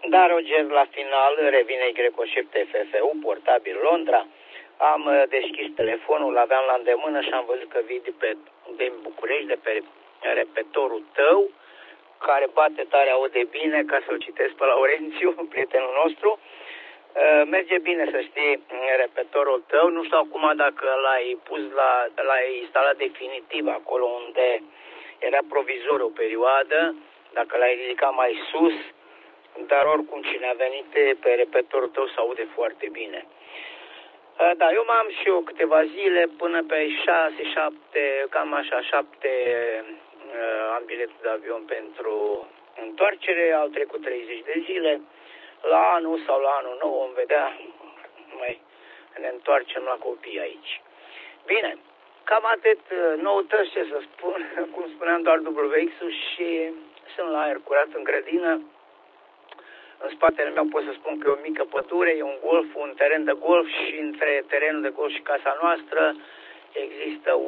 Da, Roger, la final revine Greco 7 FFU, portabil Londra. Am deschis telefonul, l-aveam la îndemână și am văzut că vii din București, de pe repetorul tău, care bate tare, aude bine, ca să-l citesc pe Laurențiu, prietenul nostru. Merge bine, să știi, repetorul tău. Nu știu acum dacă l-ai instalat definitiv acolo unde era provizor o perioadă, dacă l-ai ridicat mai sus, dar oricum cine a venit pe repetorul tău se aude foarte bine. Da, eu mai am și eu câteva zile, până pe 6-7, cam așa, 7 am biletul de avion pentru întoarcere, au trecut 30 de zile, la anul sau la anul nou vom vedea, mai ne întoarcem la copii aici. Bine, cam atât, noutăți, ce să spun, cum spuneam, doar WX-ul și sunt la aer curat în grădină. În spatele meu pot să spun că e o mică pădure, e un golf, un teren de golf și între terenul de golf și casa noastră există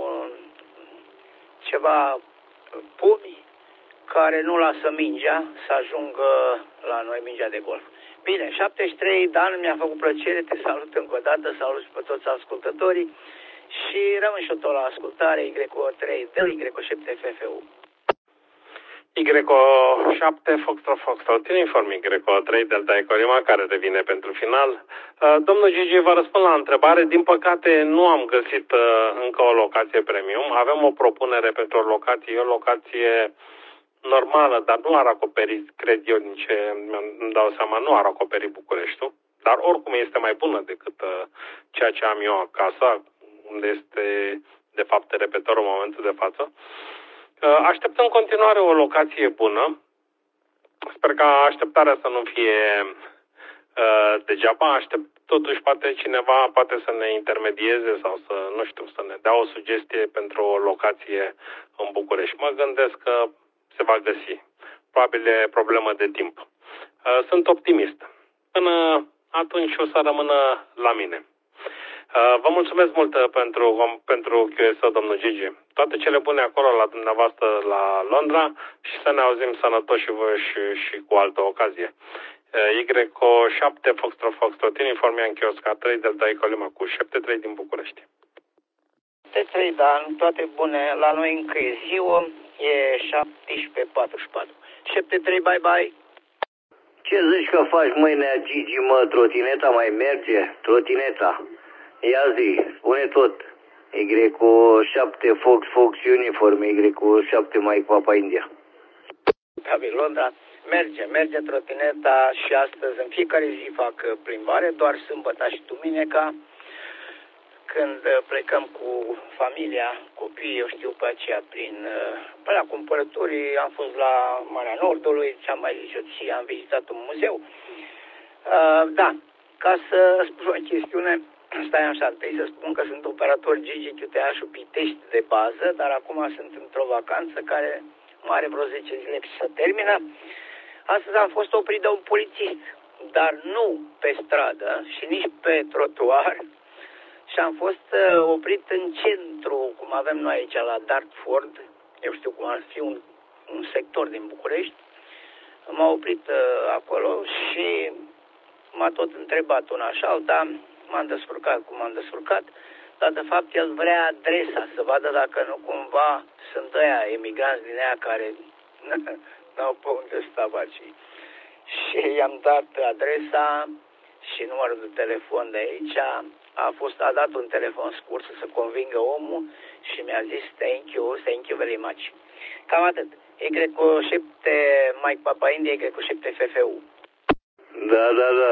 ceva pomi care nu lasă mingea să ajungă la noi, mingea de golf. Bine, 73 de ani, mi-a făcut plăcere, te salut încă o dată, salut și pe toți ascultătorii și rămân și eu tot la ascultare, Y3 de Y7 FFU. Y7 Foxtrot, inform Y3 Delta Eco Lima, care revine pentru final. Domnul Gigi, vă răspund la întrebare. Din păcate nu am găsit încă o locație premium. Avem o propunere pentru o locație normală, dar nu ar acoperi, cred eu, din ce îmi dau seama, nu ar acoperi Bucureștiul. Dar oricum este mai bună decât ceea ce am eu acasă, unde este de fapt repetorul în momentul de față. Aștept în continuare o locație bună. Sper ca așteptarea să nu fie degeaba. Aștept totuși poate cineva poate să ne intermedieze sau să, nu știu, să ne dea o sugestie pentru o locație în București. Mă gândesc că se va găsi. Probabil e problemă de timp. Sunt optimist. Până atunci o să rămână la mine. Vă mulțumesc mult pentru QSO, domnul Gigi. Toate cele bune acolo la dumneavoastră la Londra și să ne auzim sănătoși și cu altă ocazie. Y7 Foxtrot, informiam Chiosca 3 Delta Eco Lima cu 73 din București. 73 de ani, toate bune. La noi încă e ziua, e 17:44. 73, bye bye. Ce zici că faci mâine, Gigi, mă? Trotineta mai merge? Trotineta. Ia zi, spune tot. Y7 Fox Uniform, Y7 Mike Papa India. Gabi, Londra, merge trotineta și astăzi, în fiecare zi fac plimbare, doar sâmbătă și duminica, când plecăm cu familia, copiii, eu știu pe aceea, pe la cumpărături, am fost la Marea Nordului, ce-am mai zis eu ție, am vizitat un muzeu. Da, ca să spun o chestiune, stai așa, întâi să spun că sunt operator Gigi Chiuteașul Pitești de bază, dar acum sunt într-o vacanță care mai are vreo 10 zile și se termină. Astăzi am fost oprit de un polițist, dar nu pe stradă și nici pe trotuar, și am fost oprit în centru, cum avem noi aici la Dartford, eu știu cum ar fi un sector din București. M-a oprit acolo și m-a tot întrebat una și alta, m-am descurcat cum m-am descurcat, dar de fapt el vrea adresa, să vadă dacă nu cumva sunt ăia emigranți din ea care n-au pe unde sta bacii. Și i-am dat adresa și numărul de telefon de aici. A dat un telefon scurt să se convingă omul și mi-a zis thank you very much. Cam atât. Y7 Mike Papa India, Y7 FFU. Da.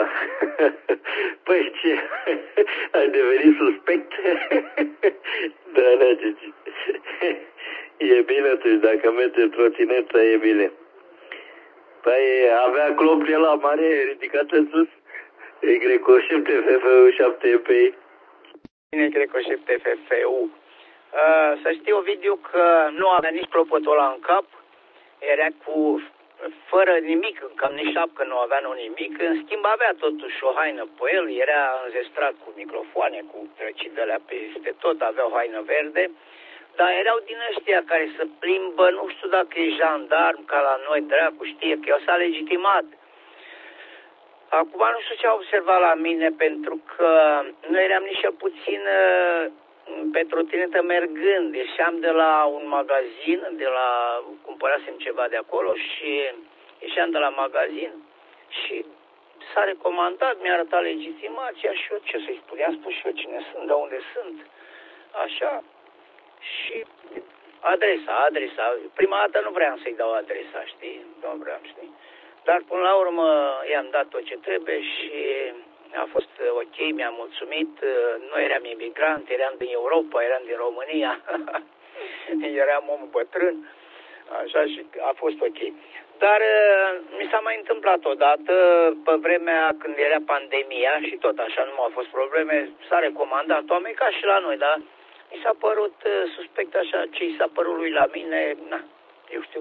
Păi ce? Ai devenit suspect? Da, Gigi. E bine atunci, dacă merge trotineța, e bine. Păi avea clopul ăla mare ridicat în sus? Y7 FFU 7 EPI. Y7 FFU. Să știi, Ovidiu, că nu avea nici clopotul ăla în cap, era fără nimic, cam nici șapcă nu avea nimic, în schimb avea totuși o haină pe el, era înzestrat cu microfoane, cu trăcidele peste tot, avea o haină verde, dar erau din ăștia care se plimbă, nu știu dacă e jandarm, ca la noi, dracu știe că eu s-a legitimat. Acum nu știu ce a observat la mine, pentru că noi eram nici puțin pe trotinetă mergând. Ieșeam de la un magazin, cumpărasem ceva de acolo și ieșeam de la magazin și s-a recomandat, mi-a arătat legitimația și eu ce să-i spun, i-am spus și eu cine sunt, de unde sunt, așa, și adresa, prima dată nu vreau să-i dau adresa, știi, nu vreau, știi, dar până la urmă i-am dat tot ce trebuie și a fost ok, mi-a mulțumit, noi eram imigranți, eram din Europa, eram din România, eram om bătrân, așa, și a fost ok. Dar mi s-a mai întâmplat odată, pe vremea când era pandemia și tot așa, nu au fost probleme, s-a recomandat oameni ca și la noi, dar mi s-a părut suspect așa, ce i s-a părut lui la mine, na, eu știu,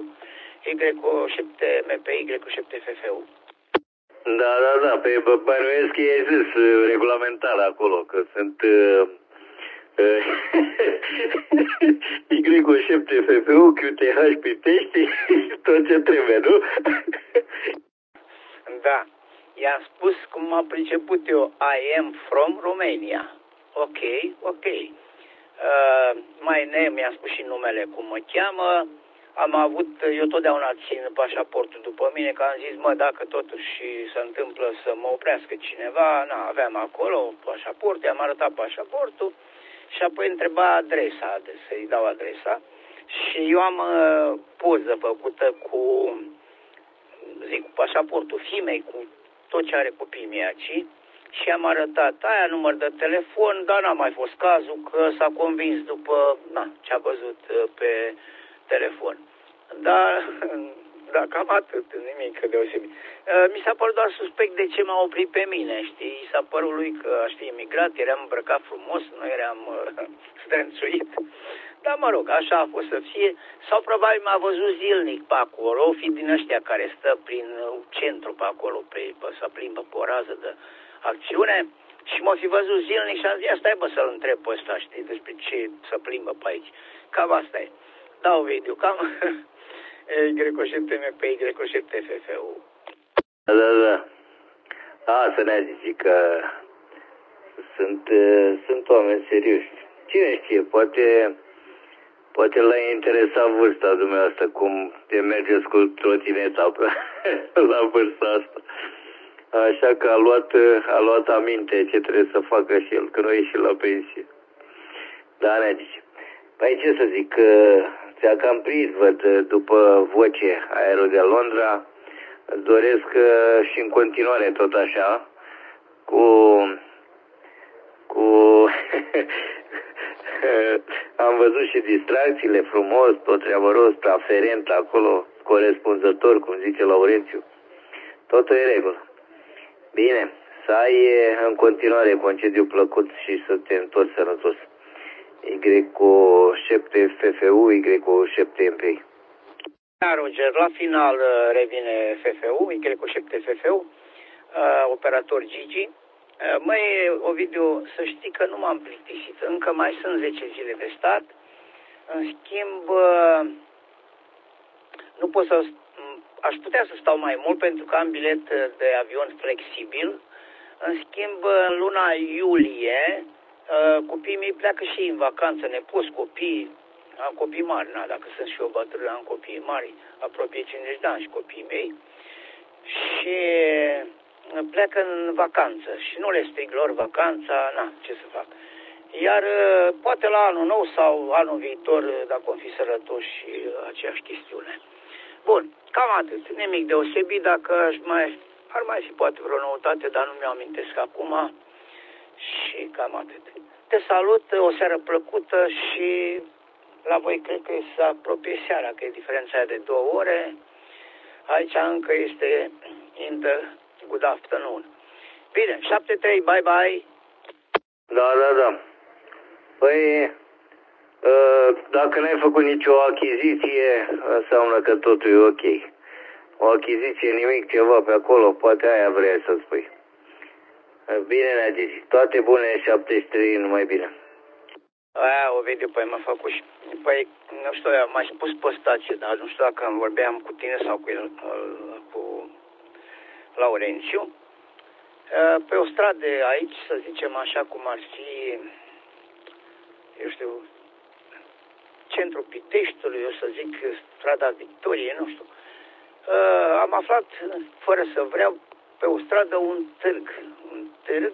Y7MP, Y7FFU. Da, pe bănuiesc că e zis regulamentar acolo, că sunt Y7FFU, QTH, Pitești, tot ce trebuie, nu? Da, i-am spus cum am priceput eu, I am from Romania. Ok. My name, i-am spus și numele cum mă cheamă. Am avut, eu totdeauna țin pașaportul după mine, că am zis, dacă totuși se întâmplă să mă oprească cineva, aveam acolo pașaport, i-am arătat pașaportul și apoi întreba adresa, să-i dau adresa. Și eu am poză făcută cu pașaportul femei, cu tot ce are copiii mei aici. Și am arătat aia, număr de telefon, dar n-a mai fost cazul, că s-a convins după ce a văzut pe telefon. Da, cam atât, nimic deosebit. Mi s-a părut doar suspect de ce m-a oprit pe mine, știi? I s-a părut lui că aș fi imigrat, eram îmbrăcat frumos, nu eram strânțuit. Dar mă rog, așa a fost să fie. Sau probabil m-a văzut zilnic pe acolo, o fi din ăștia care stă prin centru pe acolo, să plimbă pe o rază de acțiune. Și m-a fi văzut zilnic și am zis, stai să-l întreb pe ăsta, știi, despre ce să plimbă pe aici. Cam asta e. Da, Ovidiu, cam Y7MP, Y7FFU. Da. Asta ne-a zis că sunt oameni serioși. Cine știe, poate l-a interesat vârsta dumneavoastră, cum te mergeți cu trotineta la vârsta asta. Așa că a luat aminte ce trebuie să facă și el, că nu a ieșit la pensie. Da, ne zice. Păi ce să zic, ți-a cam prins, văd, după voce aerul de Londra. Îți doresc și în continuare tot așa, cu am văzut și distracțiile frumos, tot treabăros, aferent acolo, corespunzător, cum zice Laurențiu. Totul e regulă. Bine, să ai în continuare concediu plăcut și să te întorci sănătos. Y7FFU, Y7MP. Da, Roger, la final revine FFU, Y7FFU, operator Gigi. Măi, Ovidiu, să știi că nu m-am plictisit, încă mai sunt 10 zile de stat. În schimb, nu pot să, aș putea să stau mai mult pentru că am bilet de avion flexibil. În schimb, în luna iulie, copiii mei pleacă și în vacanță, nepoți, copii, am copii mari, dacă sunt și eu bătrân, am copii mari, apropie 50 de ani și copiii mei. Și pleacă în vacanță și nu le strig lor vacanța, ce să fac. Iar poate la anul nou sau anul viitor, dacă o fi sărătoși, și aceeași chestiune. Bun, cam atât, nimic deosebit, dacă ar mai fi poate vreo noutate, dar nu mi-o amintesc acum. Și cam atât. Te salut, o seară plăcută și la voi cred că se apropie seara, că e diferența aia de 2 ore. Aici încă este in the good afternoon. Bine, 7-3, bye. Da. Păi, dacă n-ai făcut nicio achiziție, înseamnă că totul e ok. O achiziție, nimic, ceva pe acolo, poate aia vrei să spui. Bine, ne-a zis. Toate bune, 73, numai bine. Ovidiu, păi m-a făcut și... Păi, nu știu, am mai spus pe stație, dar nu știu dacă vorbeam cu tine sau cu Laurențiu. Pe o stradă aici, să zicem așa cum ar fi, eu știu, centrul Piteștiului, eu să zic strada Victoriei, nu știu. Am aflat, fără să vreau, pe o stradă un târg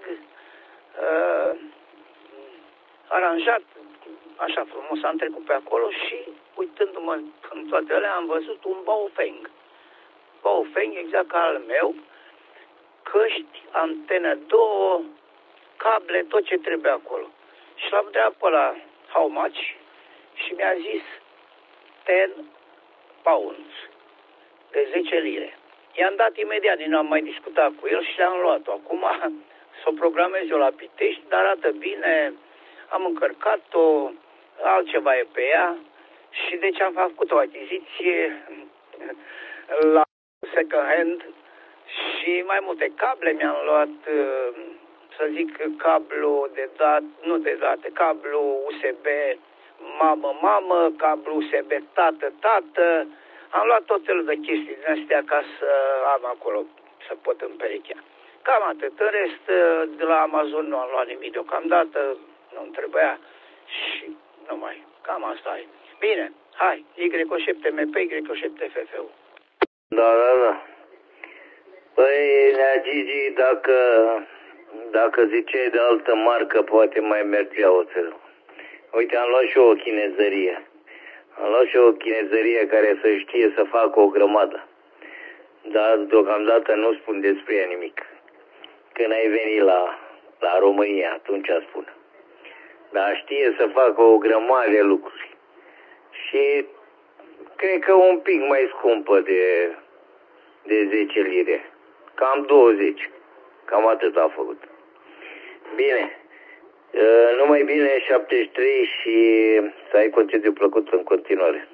aranjat, așa frumos, am trecut pe acolo și, uitându-mă în toate alea, am văzut un Baofeng. Baofeng, exact ca al meu, căști, antenă, 2 cable, tot ce trebuie acolo. Și l-am întrebat pe ăla, how much? Și mi-a zis 10 pounds, de 10 lire. I-am dat imediat, nu am mai discutat cu el și le-am luat-o. Acum să o programez eu la Pitești, dar arată bine, am încărcat-o, altceva e pe ea și deci am făcut o achiziție la second hand și mai multe cable mi-am luat, să zic, cablu de date, nu de date, cablu USB mamă, cablu USB tată, am luat tot felul de chestii din astea ca să am acolo, să pot împerechea. Cam atât. În rest, de la Amazon nu am luat nimic deocamdată, nu-mi trebuia și nu mai, cam asta e. Bine, hai, Y7MP, Y7FFU. Da. Păi, Nea Gigi, dacă ziceai de altă marcă, poate mai mergea oțelul. Uite, am luat și eu o chinezărie. Am luat și eu o chinezărie care să știe să facă o grămadă. Dar deocamdată nu spun despre ea nimic. Când ai venit la România, atunci spun. Dar știe să facă o grămadă de lucruri. Și cred că un pic mai scumpă de 10 lire. Cam 20. Cam atât a făcut. Bine. Numai bine 73 și să ai concediu plăcut în continuare.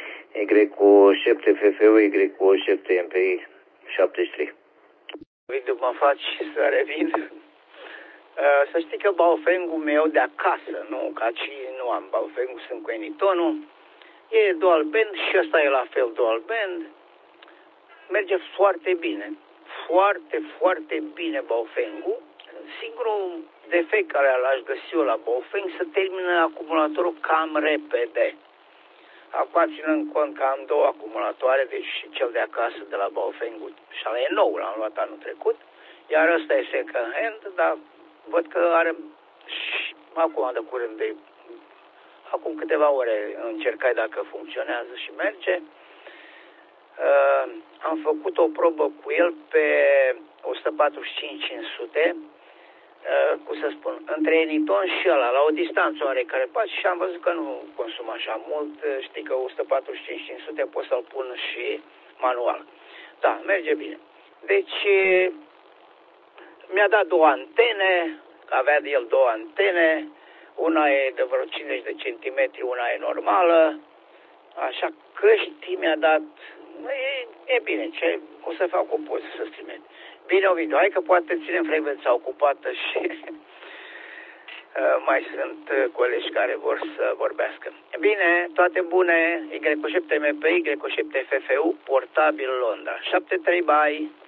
Y7FFU, Y7MPI 73. Uite, mă faci să revin. Să știi că Baofeng-ul meu de acasă, nu, ca și nu am Baofeng-ul, sunt cu Enitonul, e dual band și ăsta e la fel dual band. Merge foarte bine. Foarte bine Baofeng-ul. Singurul defect care l-aș găsi eu la Baofeng, să termină acumulatorul cam repede. Acum ținând cont că am 2 acumulatoare, deci și cel de acasă de la Baofeng, și ăla e nou, l-am luat anul trecut, iar ăsta e second hand, dar văd că are și acum de curând, acum câteva ore încercai dacă funcționează și merge. Am făcut o probă cu el pe 145-500, cum să spun, între Eniton și ăla, la o distanță oarecare pace și am văzut că nu consumă așa mult. Știi că 145-500 pot să-l pun și manual. Da, merge bine. Deci mi-a dat 2 antene, avea de el 2 antene, una e de vreo 50 de centimetri, una e normală, așa, căști mi-a dat, e bine, ce o să fac o poză să trimit. Bine, Ovidiu, hai că poate ținem frecvența ocupată și mai sunt colegi care vor să vorbească. Bine, toate bune, Y7MP, Y7FFU, portabil Londra. 73, bye!